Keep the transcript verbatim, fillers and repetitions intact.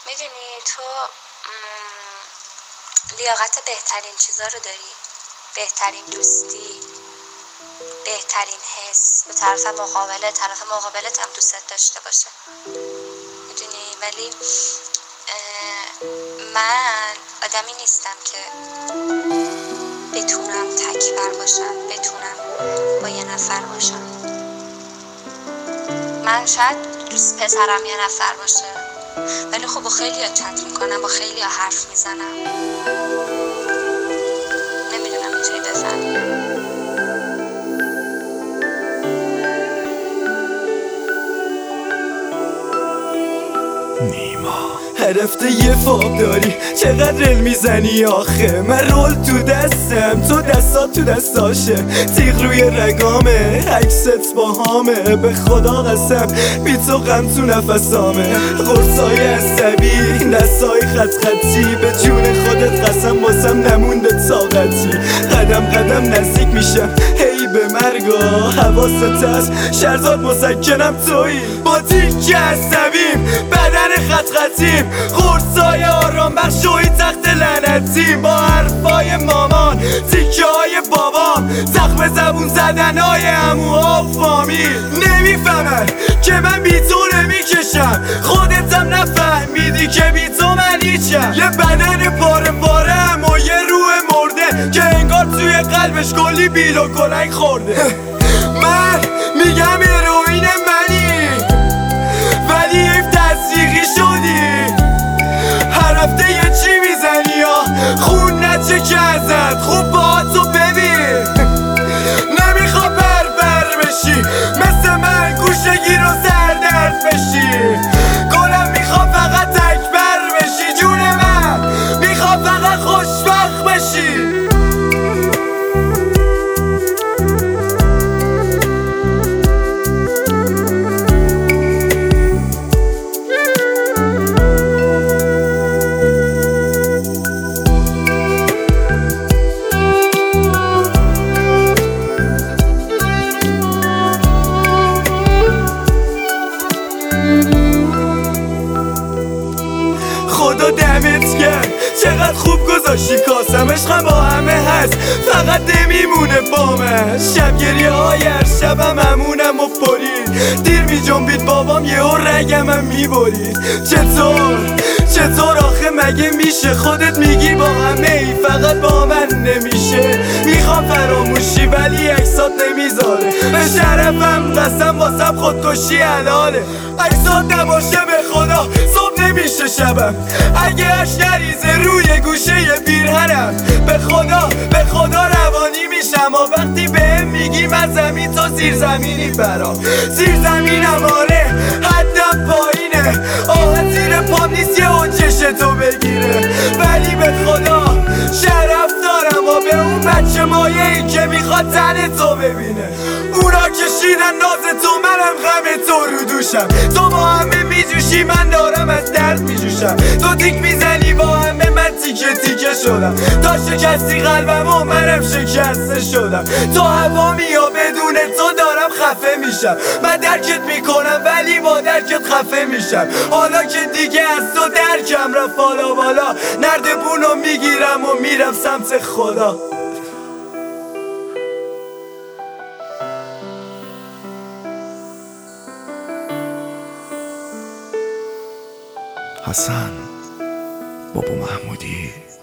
میدونی تو لیاقت بهترین چیزا رو داری، بهترین دوستی، بهترین حس به طرف مقابله، طرف مقابلت هم دوست داشته باشه، میدونی. ولی من آدمی نیستم که بتونم تکبر باشم، بتونم با یه نفر باشم. من شاید دوست پسرم یه نفر باشه، ولی خب با خیلی ها چت میکنم، با خیلی ها حرف میزنم، نمیدونم اینجایی بفهم. هرفته یه فاب داری، چقدر رل میزنی آخه. من رول تو دستم، تو دستات تو دستاشه، تیغ روی رگامه، عکست با هامه. به خدا قسم بی تو غم تو نفسامه. قرصای عصبی، دستای خط خطی، به جون خودت قسم واسم نمونده طاقتی. قدم قدم نزدیک میشم هی به مرگا، حواست هست شهرزاد مسکنم تویی. با تیک عصبیم، بدن خط خطیم، قرصای آرام بخشوی تخت لعنتیم. با حرفای مامان، تیکه های بابام، زخم زبون زدنهای عموها و فامیل. نمیفهمن که من بی تو نمیکشم، خودتم نفهمیدی که بی تو من هیچم. یه بدن پاره پاره هم و یه روح مرده که انگار توی قلبش کلی بیل و کلنگ خورده. من میگم هروئین منی، ولی حیف تصدیقی شدی. هر هفته یه چی میزنی یا خون نچه که ازت خوب با تو ببین. نمیخوا بر بر بشی مثل من، گوشگیر و سردرد بشی. گلم میخوا فقط تکبر بشی، جون من میخوا فقط خوشبخت بشی. خدا دمت گرم چقدر خوب گذاشتی کاسم. عشقم با همه هست فقط نمیمونه با من. شب گریه های هر شبم همونم و پرید، دیر می جنبید بابام یهو رگم هم میبرید. چطور چطور آخه مگه میشه خودت میگی با همه ای فقط با من نمیشه. میخوام فراموشی ولی عکسات نمیذاره، به شرفم قسم واسم خودکشی حلاله. عکسات نباشه به خدا صبح نمیشه شبم، اگه اش نریزه روی گوشه ی پیرهنم. به خدا به خدا روانی میشم و وقتی بهم میگی من زمین تا زیر زمینی برام. زیر زمینم آره حدم پایینه، آه زیر پام نیست یه اون چشتو بگیره. ولی به خدا شرف دارم و به اون بچه مایه ای که میخواد تن تو ببینه. اونا کشیدن ناز تو، منم غم تو رو دوشم. تو با همه میجوشی من دارم از درد میجوشم. تو تیک میزنی با همه من تیکه تیکه شدم. تا شکستی قلبم و منم شکسته شدم. تو هوامی یا بدون تو دارم خفه میشم. من درکت میکنم ولی با درکت خفه میشم. حالا که دیگه از تو درکم رفت بالا بالا، نردبونو میگیرم و میرم سمت خدا. حسن بابا محمودی